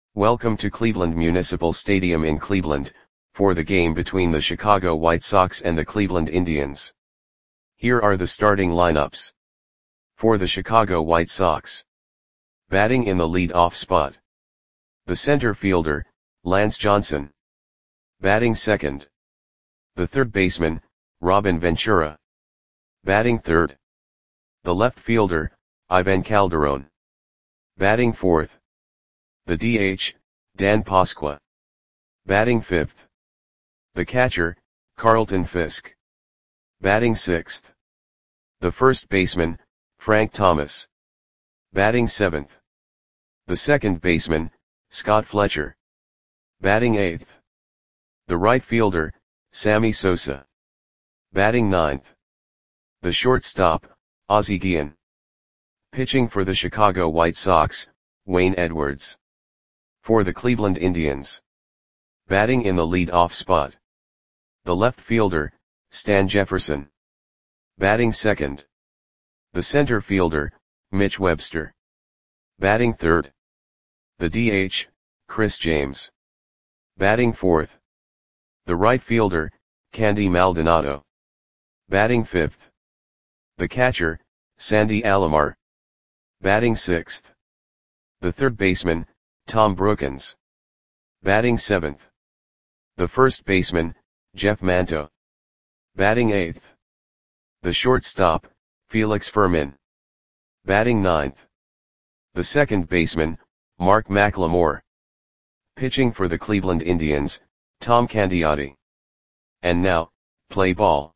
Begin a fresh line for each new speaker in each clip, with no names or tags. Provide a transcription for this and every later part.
Welcome to Cleveland Municipal Stadium in Cleveland, for the game between the Chicago White Sox and the Cleveland Indians. Here are the starting lineups. For the Chicago White Sox. Batting in the lead-off spot. The center fielder, Lance Johnson. Batting second. The third baseman, Robin Ventura. Batting third. The left fielder, Ivan Calderon. Batting fourth. The DH, Dan Pasqua. Batting fifth. The catcher, Carlton Fisk. Batting sixth. The first baseman, Frank Thomas. Batting seventh. The second baseman, Scott Fletcher. Batting eighth. The right fielder, Sammy Sosa. Batting ninth. The shortstop, Ozzie Guillen. Pitching for the Chicago White Sox, Wayne Edwards. For the Cleveland Indians. Batting in the lead-off spot. The left fielder, Stan Jefferson. Batting second. The center fielder, Mitch Webster. Batting third. The DH, Chris James. Batting fourth. The right fielder, Candy Maldonado. Batting fifth. The catcher, Sandy Alomar. Batting sixth. The third baseman, Tom Brookens. Batting seventh. The first baseman, Jeff Manto. Batting eighth. The shortstop, Felix Fermin. Batting ninth. The second baseman, Mark McLemore. Pitching for the Cleveland Indians, Tom Candiotti. And now, play ball.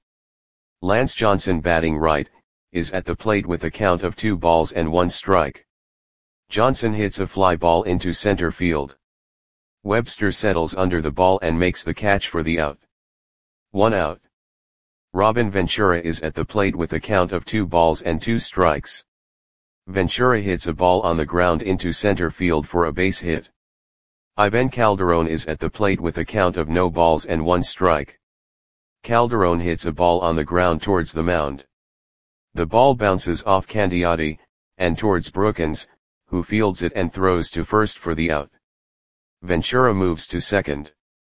Lance Johnson batting right, is at the plate with a count of 2 balls and 1 strike. Johnson hits a fly ball into center field. Webster settles under the ball and makes the catch for the out. 1 out. Robin Ventura is at the plate with a count of 2 balls and 2 strikes. Ventura hits a ball on the ground into center field for a base hit. Ivan Calderon is at the plate with a count of no balls and 1 strike. Calderon hits a ball on the ground towards the mound. The ball bounces off Candiotti, and towards Brookens, who fields it and throws to first for the out. Ventura moves to second.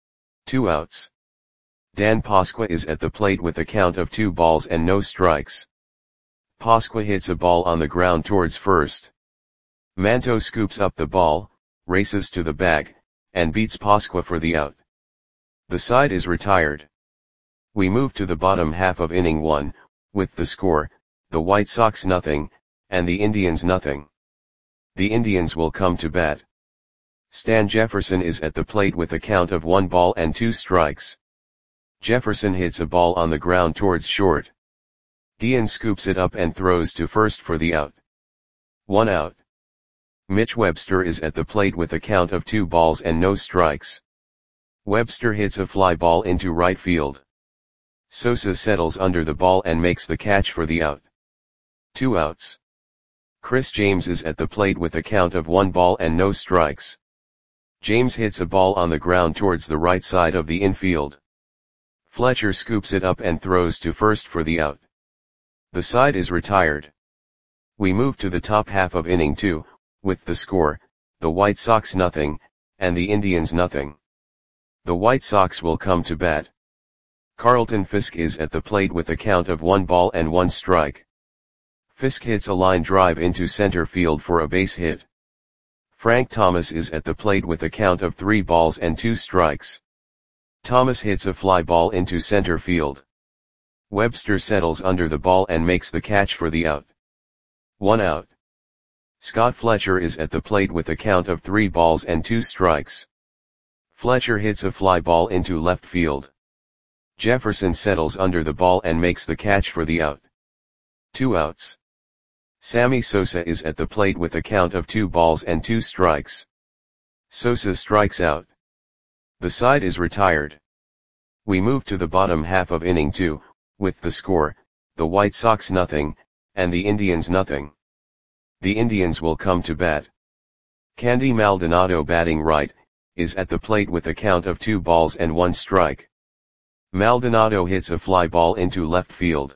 2 outs. Dan Pasqua is at the plate with a count of 2 balls and no strikes. Pasqua hits a ball on the ground towards first. Manto scoops up the ball, races to the bag, and beats Pasqua for the out. The side is retired. We move to the bottom half of inning 1, with the score, the White Sox nothing, and the Indians nothing. The Indians will come to bat. Stan Jefferson is at the plate with a count of 1 ball and 2 strikes. Jefferson hits a ball on the ground towards short. Guillen scoops it up and throws to first for the out. 1 out. Mitch Webster is at the plate with a count of 2 balls and no strikes. Webster hits a fly ball into right field. Sosa settles under the ball and makes the catch for the out. 2 outs. Chris James is at the plate with a count of 1 ball and no strikes. James hits a ball on the ground towards the right side of the infield. Fletcher scoops it up and throws to first for the out. The side is retired. We move to the top half of inning 2, with the score, the White Sox nothing, and the Indians nothing. The White Sox will come to bat. Carlton Fisk is at the plate with a count of 1 ball and 1 strike. Fisk hits a line drive into center field for a base hit. Frank Thomas is at the plate with a count of 3 balls and 2 strikes. Thomas hits a fly ball into center field. Webster settles under the ball and makes the catch for the out. 1 out. Scott Fletcher is at the plate with a count of 3 balls and 2 strikes. Fletcher hits a fly ball into left field. Jefferson settles under the ball and makes the catch for the out. 2 outs. Sammy Sosa is at the plate with a count of 2 balls and 2 strikes. Sosa strikes out. The side is retired. We move to the bottom half of inning 2, with the score, the White Sox nothing, and the Indians nothing. The Indians will come to bat. Candy Maldonado batting right, is at the plate with a count of 2 balls and 1 strike. Maldonado hits a fly ball into left field.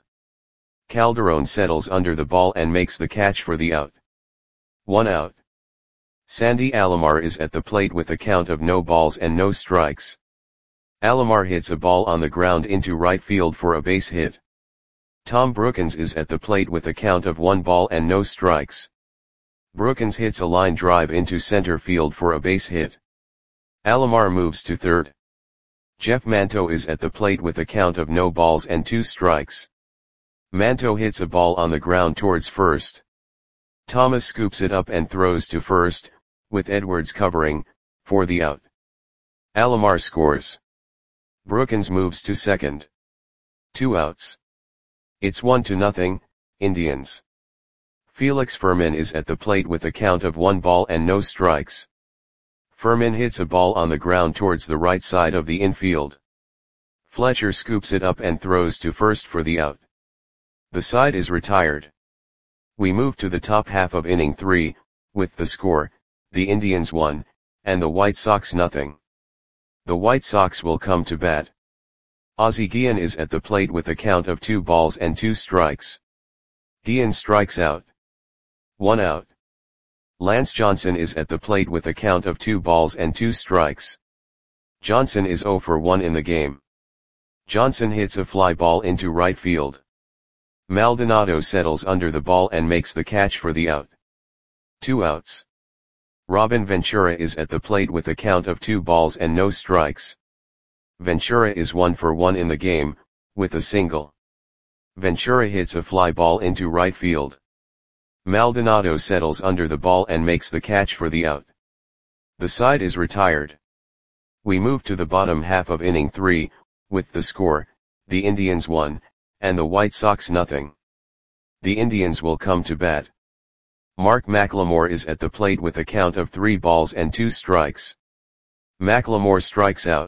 Calderon settles under the ball and makes the catch for the out. 1 out. Sandy Alomar is at the plate with a count of no balls and no strikes. Alomar hits a ball on the ground into right field for a base hit. Tom Brookens is at the plate with a count of 1 ball and no strikes. Brookens hits a line drive into center field for a base hit. Alomar moves to third. Jeff Manto is at the plate with a count of no balls and 2 strikes. Manto hits a ball on the ground towards first. Thomas scoops it up and throws to first, with Edwards covering, for the out. Alomar scores. Brookens moves to second. 2 outs. It's 1-0, Indians. Felix Fermin is at the plate with a count of 1 ball and no strikes. Fermin hits a ball on the ground towards the right side of the infield. Fletcher scoops it up and throws to first for the out. The side is retired. We move to the top half of inning 3, with the score, the Indians 1, and the White Sox 0. The White Sox will come to bat. Ozzie Guillen is at the plate with a count of 2 balls and 2 strikes. Guillen strikes out. 1 out. Lance Johnson is at the plate with a count of 2 balls and 2 strikes. Johnson is 0 for 1 in the game. Johnson hits a fly ball into right field. Maldonado settles under the ball and makes the catch for the out. 2 outs. Robin Ventura is at the plate with a count of 2 balls and no strikes. Ventura is 1 for 1 in the game, with a single. Ventura hits a fly ball into right field. Maldonado settles under the ball and makes the catch for the out. The side is retired. We move to the bottom half of inning 3, with the score, the Indians 1, and the White Sox 0. The Indians will come to bat. Mark McLemore is at the plate with a count of 3 balls and 2 strikes. McLemore strikes out.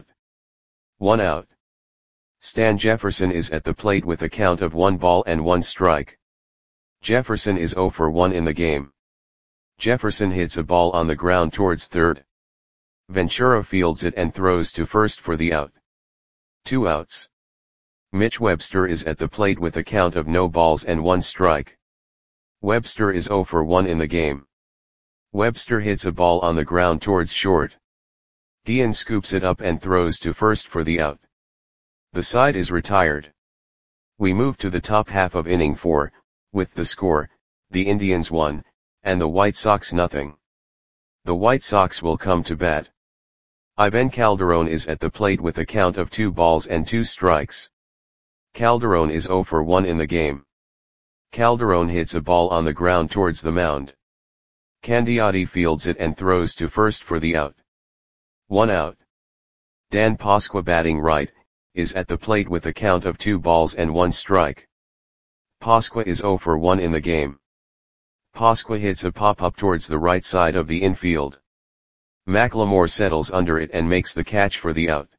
1 out. Stan Jefferson is at the plate with a count of 1 ball and 1 strike. Jefferson is 0 for 1 in the game. Jefferson hits a ball on the ground towards third. Ventura fields it and throws to first for the out. 2 outs. Mitch Webster is at the plate with a count of no balls and 1 strike. Webster is 0 for 1 in the game. Webster hits a ball on the ground towards short. Guillen scoops it up and throws to first for the out. The side is retired. We move to the top half of inning 4, with the score, the Indians 1, and the White Sox 0. The White Sox will come to bat. Ivan Calderon is at the plate with a count of 2 balls and 2 strikes. Calderon is 0 for 1 in the game. Calderon hits a ball on the ground towards the mound. Candiotti fields it and throws to first for the out. 1 out. Dan Pasqua batting right, is at the plate with a count of 2 balls and 1 strike. Pasqua is 0 for 1 in the game. Pasqua hits a pop-up towards the right side of the infield. McLemore settles under it and makes the catch for the out.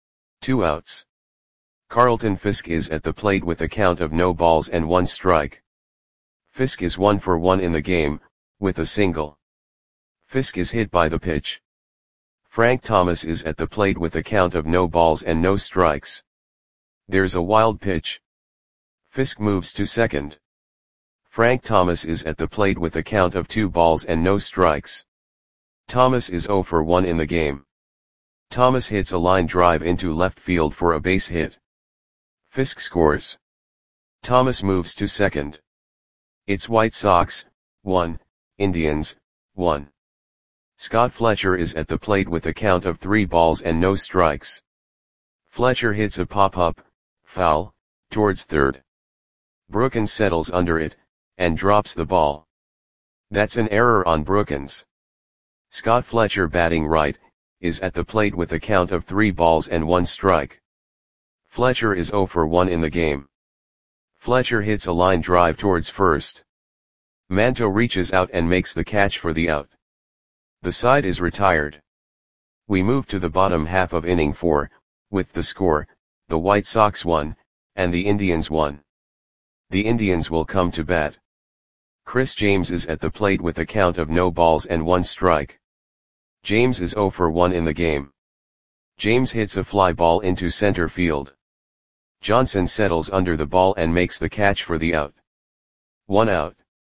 2 outs. Carlton Fisk is at the plate with a count of no balls and 1 strike. Fisk is 1 for 1 in the game, with a single. Fisk is hit by the pitch. Frank Thomas is at the plate with a count of no balls and no strikes. There's a wild pitch. Fisk moves to second. Frank Thomas is at the plate with a count of 2 balls and no strikes. Thomas is 0 for 1 in the game. Thomas hits a line drive into left field for a base hit. Fisk scores. Thomas moves to second. It's White Sox, 1, Indians, 1. Scott Fletcher is at the plate with a count of 3 balls and no strikes. Fletcher hits a pop-up, foul, towards third. Brookens settles under it, and drops the ball. That's an error on Brookens. Scott Fletcher batting right, is at the plate with a count of 3 balls and 1 strike. Fletcher is 0 for 1 in the game. Fletcher hits a line drive towards first. Manto reaches out and makes the catch for the out. The side is retired. We move to the bottom half of inning 4, with the score, the White Sox 1, and the Indians 1. The Indians will come to bat. Chris James is at the plate with a count of no balls and 1 strike. James is 0 for 1 in the game. James hits a fly ball into center field. Johnson settles under the ball and makes the catch for the out. 1 out.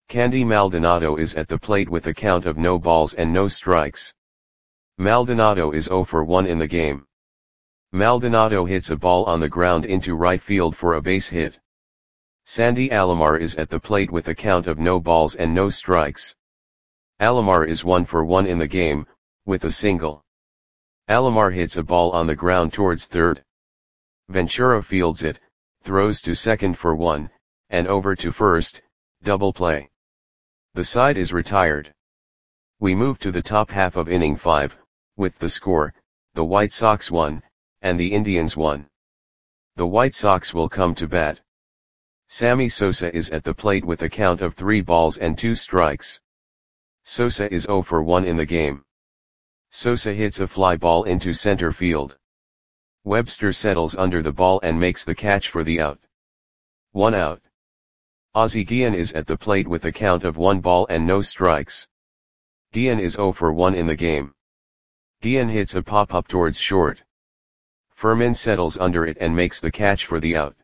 Candy Maldonado is at the plate with a count of no balls and no strikes. Maldonado is 0 for 1 in the game. Maldonado hits a ball on the ground into right field for a base hit. Sandy Alomar is at the plate with a count of no balls and no strikes. Alomar is 1 for 1 in the game, with a single. Alomar hits a ball on the ground towards third. Ventura fields it, throws to second for 1, and over to first, double play. The side is retired. We move to the top half of inning 5, with the score, the White Sox 1, and the Indians 1. The White Sox will come to bat. Sammy Sosa is at the plate with a count of 3 balls and 2 strikes. Sosa is 0 for 1 in the game. Sosa hits a fly ball into center field. Webster settles under the ball and makes the catch for the out. 1 out. Ozzie Guillen is at the plate with a count of 1 ball and no strikes. Guillen is 0 for 1 in the game. Guillen hits a pop-up towards short. Furman settles under it and makes the catch for the out.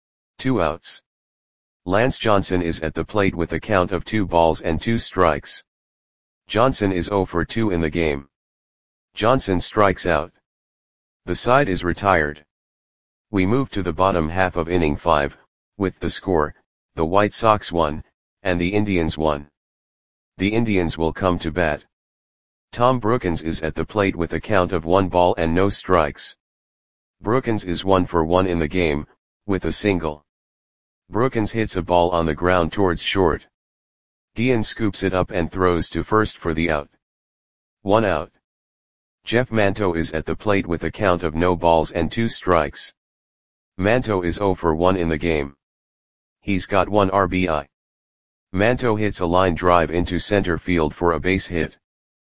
2 outs. Lance Johnson is at the plate with a count of 2 balls and 2 strikes. Johnson is 0 for 2 in the game. Johnson strikes out. The side is retired. We move to the bottom half of inning 5, with the score, the White Sox 1, and the Indians 1. The Indians will come to bat. Tom Brookens is at the plate with a count of 1 ball and no strikes. Brookens is 1 for 1 in the game, with a single. Brookens hits a ball on the ground towards short. Guillen scoops it up and throws to first for the out. 1 out. Jeff Manto is at the plate with a count of no balls and 2 strikes. Manto is 0 for 1 in the game. He's got 1 RBI. Manto hits a line drive into center field for a base hit.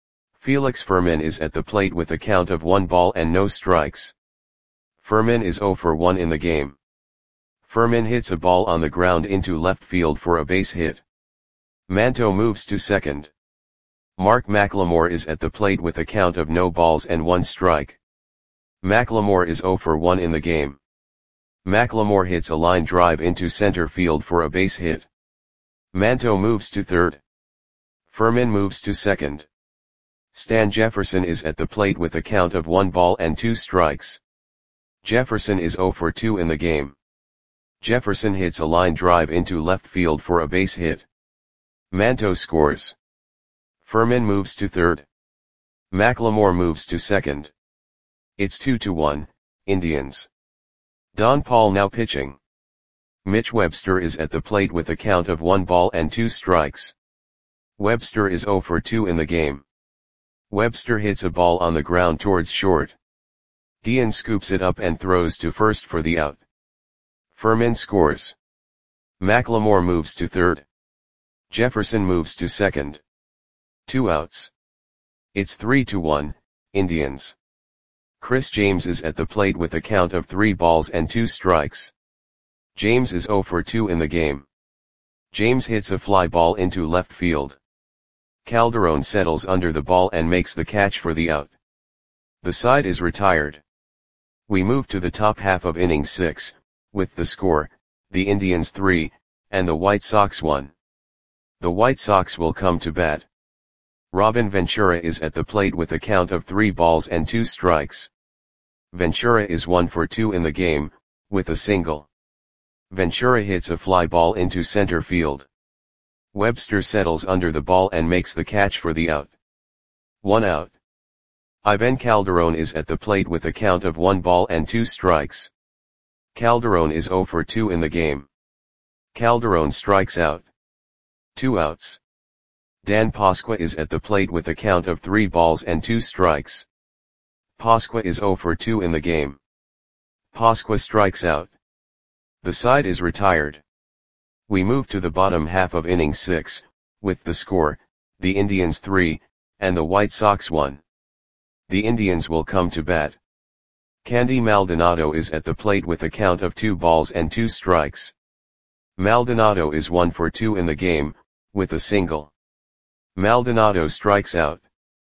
Felix Furman is at the plate with a count of 1 ball and no strikes. Furman is 0 for 1 in the game. Furman hits a ball on the ground into left field for a base hit. Manto moves to second. Mark McLemore is at the plate with a count of no balls and 1 strike. McLemore is 0 for 1 in the game. McLemore hits a line drive into center field for a base hit. Manto moves to third. Furman moves to second. Stan Jefferson is at the plate with a count of 1 ball and 2 strikes. Jefferson is 0 for 2 in the game. Jefferson hits a line drive into left field for a base hit. Manto scores. Furman moves to third. McLemore moves to second. It's 2-1, Indians. Don Paul now pitching. Mitch Webster is at the plate with a count of 1 ball and 2 strikes. Webster is 0 for 2 in the game. Webster hits a ball on the ground towards short. Guillen scoops it up and throws to first for the out. Furman scores. McLemore moves to third. Jefferson moves to second. 2 outs. It's 3-1, Indians. Chris James is at the plate with a count of 3 balls and 2 strikes. James is 0 for 2 in the game. James hits a fly ball into left field. Calderon settles under the ball and makes the catch for the out. The side is retired. We move to the top half of inning 6, with the score, the Indians 3, and the White Sox 1. The White Sox will come to bat. Robin Ventura is at the plate with a count of 3 balls and 2 strikes. Ventura is 1 for 2 in the game, with a single. Ventura hits a fly ball into center field. Webster settles under the ball and makes the catch for the out. 1 out. Ivan Calderon is at the plate with a count of 1 ball and 2 strikes. Calderon is 0 for 2 in the game. Calderon strikes out. 2 outs. Dan Pasqua is at the plate with a count of 3 balls and 2 strikes. Pasqua is 0 for 2 in the game. Pasqua strikes out. The side is retired. We move to the bottom half of inning 6, with the score, the Indians 3, and the White Sox 1. The Indians will come to bat. Candy Maldonado is at the plate with a count of 2 balls and 2 strikes. Maldonado is 1 for 2 in the game, with a single. Maldonado strikes out.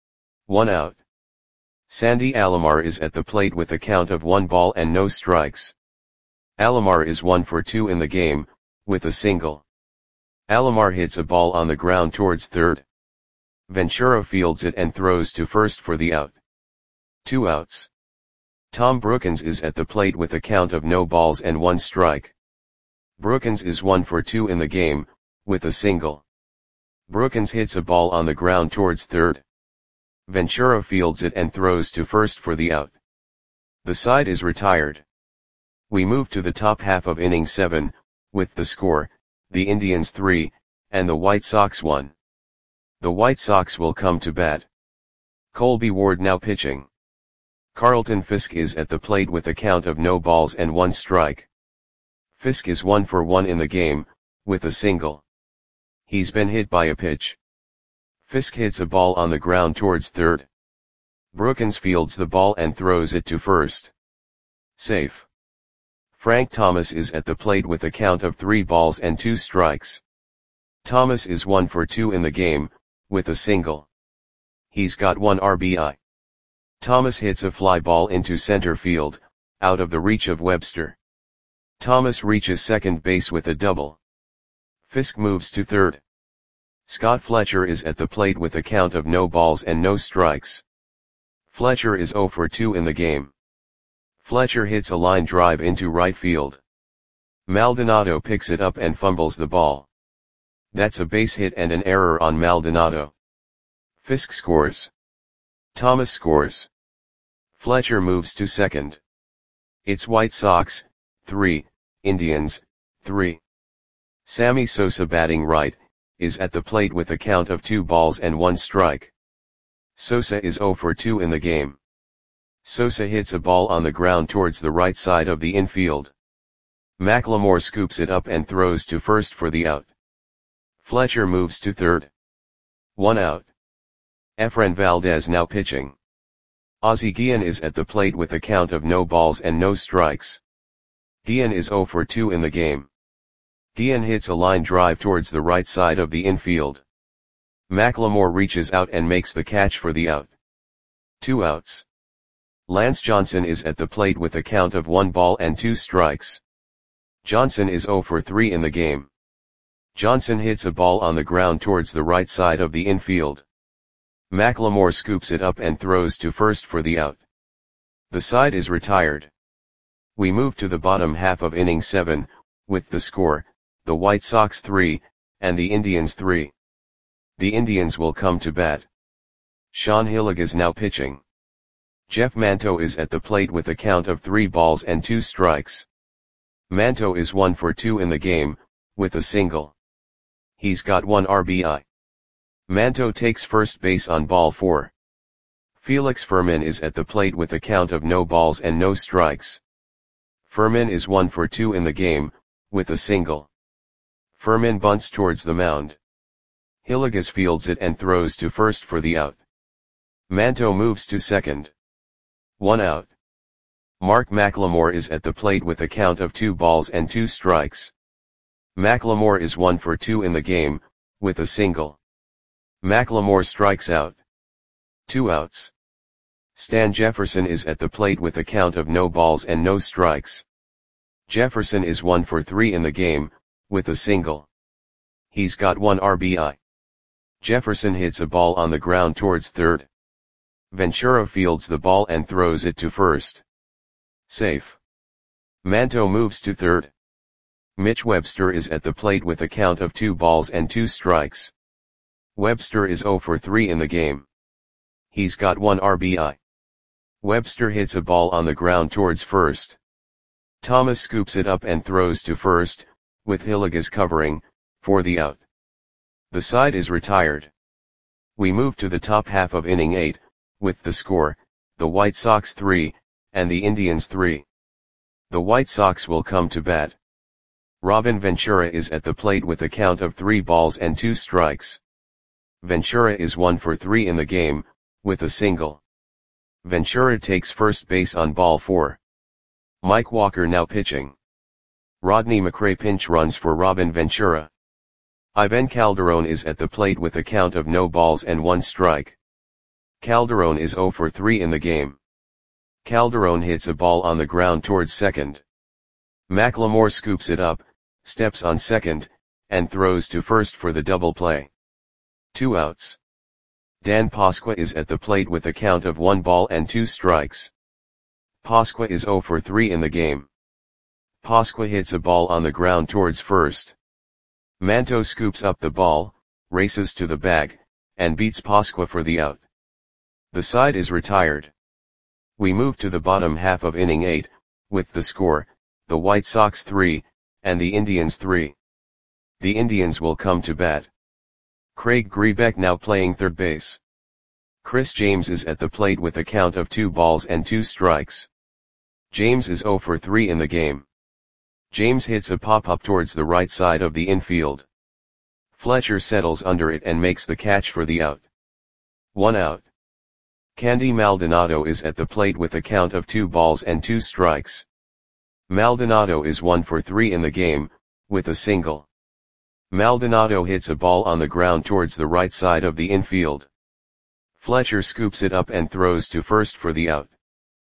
1 out. Sandy Alomar is at the plate with a count of 1 ball and no strikes. Alomar is 1 for 2 in the game, with a single. Alomar hits a ball on the ground towards third. Ventura fields it and throws to first for the out. 2 outs. Tom Brookins is at the plate with a count of no balls and 1 strike. Brookins is 1 for 2 in the game, with a single. Brookins hits a ball on the ground towards third. Ventura fields it and throws to first for the out. The side is retired. We move to the top half of inning 7, with the score, the Indians 3, and the White Sox 1. The White Sox will come to bat. Colby Ward now pitching. Carlton Fisk is at the plate with a count of no balls and 1 strike. Fisk is 1 for 1 in the game, with a single. He's been hit by a pitch. Fisk hits a ball on the ground towards third. Brookins fields the ball and throws it to first. Safe. Frank Thomas is at the plate with a count of 3 balls and 2 strikes. Thomas is 1 for 2 in the game, with a single. He's got 1 RBI. Thomas hits a fly ball into center field, out of the reach of Webster. Thomas reaches second base with a double. Fisk moves to third. Scott Fletcher is at the plate with a count of no balls and no strikes. Fletcher is 0 for 2 in the game. Fletcher hits a line drive into right field. Maldonado picks it up and fumbles the ball. That's a base hit and an error on Maldonado. Fisk scores. Thomas scores. Fletcher moves to second. It's White Sox, 3, Indians, 3. Sammy Sosa batting right, is at the plate with a count of 2 balls and 1 strike. Sosa is 0 for 2 in the game. Sosa hits a ball on the ground towards the right side of the infield. McLemore scoops it up and throws to first for the out. Fletcher moves to third. 1 out. Efren Valdez now pitching. Ozzie Guillen is at the plate with a count of no balls and no strikes. Guillen is 0 for 2 in the game. Guillen hits a line drive towards the right side of the infield. McLemore reaches out and makes the catch for the out. 2 outs. Lance Johnson is at the plate with a count of 1 ball and 2 strikes. Johnson is 0 for 3 in the game. Johnson hits a ball on the ground towards the right side of the infield. McLemore scoops it up and throws to first for the out. The side is retired. We move to the bottom half of inning 7, with the score, the White Sox 3, and the Indians 3. The Indians will come to bat. Sean Hillegas now pitching. Jeff Manto is at the plate with a count of 3 balls and 2 strikes. Manto is 1 for 2 in the game, with a single. He's got 1 RBI. Manto takes first base on ball 4. Felix Fermin is at the plate with a count of no balls and no strikes. Fermin is 1 for 2 in the game, with a single. Fermin bunts towards the mound. Hillegas fields it and throws to first for the out. Manto moves to second. 1 out. Mark McLemore is at the plate with a count of 2 balls and 2 strikes. McLemore is 1 for 2 in the game, with a single. McLemore strikes out. 2 outs. Stan Jefferson is at the plate with a count of no balls and no strikes. Jefferson is 1 for 3 in the game, with a single. He's got 1 RBI. Jefferson hits a ball on the ground towards third. Ventura fields the ball and throws it to first. Safe. Manto moves to third. Mitch Webster is at the plate with a count of 2 balls and 2 strikes. Webster is 0 for 3 in the game. He's got 1 RBI. Webster hits a ball on the ground towards first. Thomas scoops it up and throws to first, with Hillegas covering, for the out. The side is retired. We move to the top half of inning 8, with the score, the White Sox 3, and the Indians 3. The White Sox will come to bat. Robin Ventura is at the plate with a count of 3 balls and 2 strikes. Ventura is 1 for 3 in the game, with a single. Ventura takes first base on ball 4. Mike Walker now pitching. Rodney McRae pinch runs for Robin Ventura. Ivan Calderon is at the plate with a count of no balls and 1 strike. Calderon is 0 for 3 in the game. Calderon hits a ball on the ground towards second. McLemore scoops it up, steps on second, and throws to first for the double play. 2 outs. Dan Pasqua is at the plate with a count of 1 ball and 2 strikes. Pasqua is 0 for 3 in the game. Pasqua hits a ball on the ground towards first. Manto scoops up the ball, races to the bag, and beats Pasqua for the out. The side is retired. We move to the bottom half of inning 8, with the score, the White Sox 3, and the Indians 3. The Indians will come to bat. Craig Grebeck now playing third base. Chris James is at the plate with a count of 2 balls and 2 strikes. James is 0 for 3 in the game. James hits a pop-up towards the right side of the infield. Fletcher settles under it and makes the catch for the out. 1 out. Candy Maldonado is at the plate with a count of 2 balls and 2 strikes. Maldonado is 1 for 3 in the game, with a single. Maldonado hits a ball on the ground towards the right side of the infield. Fletcher scoops it up and throws to first for the out.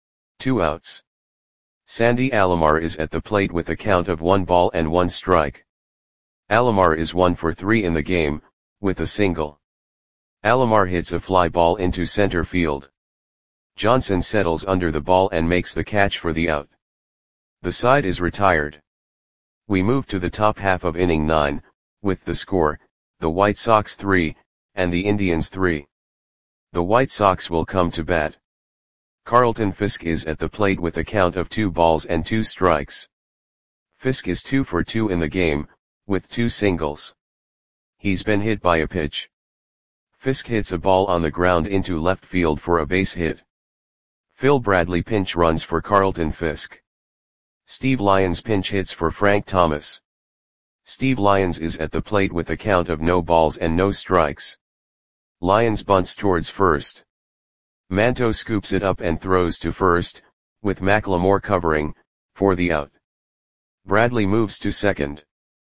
2 outs. Sandy Alomar is at the plate with a count of 1 ball and 1 strike. Alomar is 1 for 3 in the game, with a single. Alomar hits a fly ball into center field. Johnson settles under the ball and makes the catch for the out. The side is retired. We move to the top half of inning 9, with the score, the White Sox 3, and the Indians 3. The White Sox will come to bat. Carlton Fisk is at the plate with a count of 2 balls and 2 strikes. Fisk is 2 for 2 in the game, with 2 singles. He's been hit by a pitch. Fisk hits a ball on the ground into left field for a base hit. Phil Bradley pinch runs for Carlton Fisk. Steve Lyons pinch hits for Frank Thomas. Steve Lyons is at the plate with a count of no balls and no strikes. Lyons bunts towards first. Manto scoops it up and throws to first, with McLemore covering, for the out. Bradley moves to second.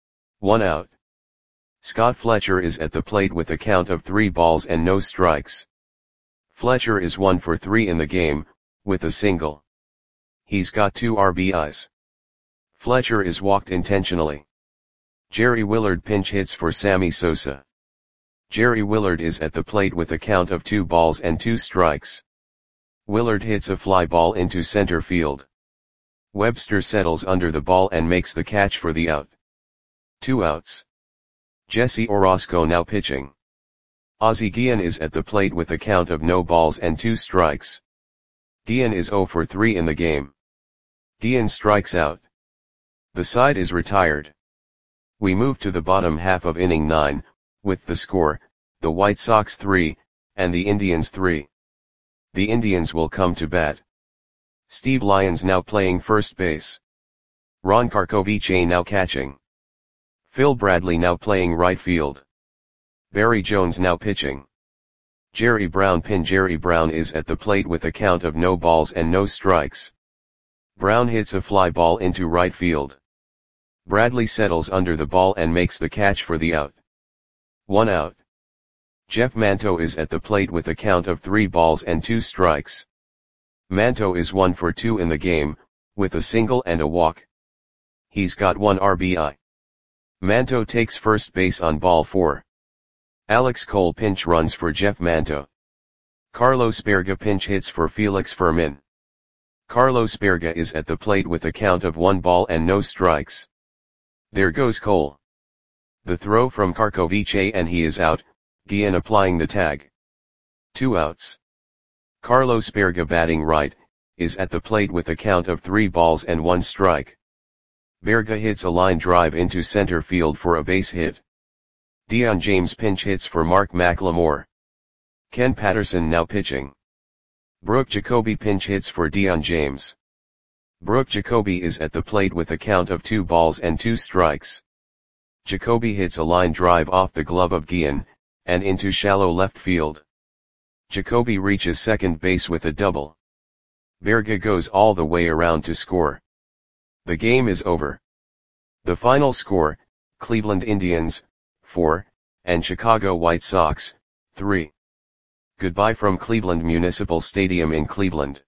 1 out. Scott Fletcher is at the plate with a count of 3 balls and no strikes. Fletcher is 1 for 3 in the game, with a single. He's got 2 RBIs. Fletcher is walked intentionally. Jerry Willard pinch hits for Sammy Sosa. Jerry Willard is at the plate with a count of 2 balls and 2 strikes. Willard hits a fly ball into center field. Webster settles under the ball and makes the catch for the out. 2 outs. Jesse Orosco now pitching. Ozzie Guillen is at the plate with a count of no balls and 2 strikes. Guillen is 0 for 3 in the game. Guillen strikes out. The side is retired. We move to the bottom half of inning 9, with the score, the White Sox 3, and the Indians 3. The Indians will come to bat. Steve Lyons now playing first base. Ron Karkovice now catching. Phil Bradley now playing right field. Barry Jones now pitching. Jerry Brown is at the plate with a count of no balls and no strikes. Brown hits a fly ball into right field. Bradley settles under the ball and makes the catch for the out. 1 out. Jeff Manto is at the plate with a count of 3 balls and 2 strikes. Manto is 1 for 2 in the game, with a single and a walk. He's got 1 RBI. Manto takes first base on ball 4. Alex Cole pinch runs for Jeff Manto. Carlos Berga pinch hits for Felix Fermin. Carlos Berga is at the plate with a count of 1 ball and no strikes. There goes Cole. The throw from Karkovice and he is out, Guillen applying the tag. 2 outs. Carlos Berga batting right, is at the plate with a count of 3 balls and 1 strike. Berga hits a line drive into center field for a base hit. Dion James pinch hits for Mark McLemore. Ken Patterson now pitching. Brooke Jacoby pinch hits for Dion James. Brooke Jacoby is at the plate with a count of 2 balls and 2 strikes. Jacoby hits a line drive off the glove of Guillen, and into shallow left field. Jacoby reaches second base with a double. Berga goes all the way around to score. The game is over. The final score, Cleveland Indians, 4, and Chicago White Sox, 3. Goodbye from Cleveland Municipal Stadium in Cleveland.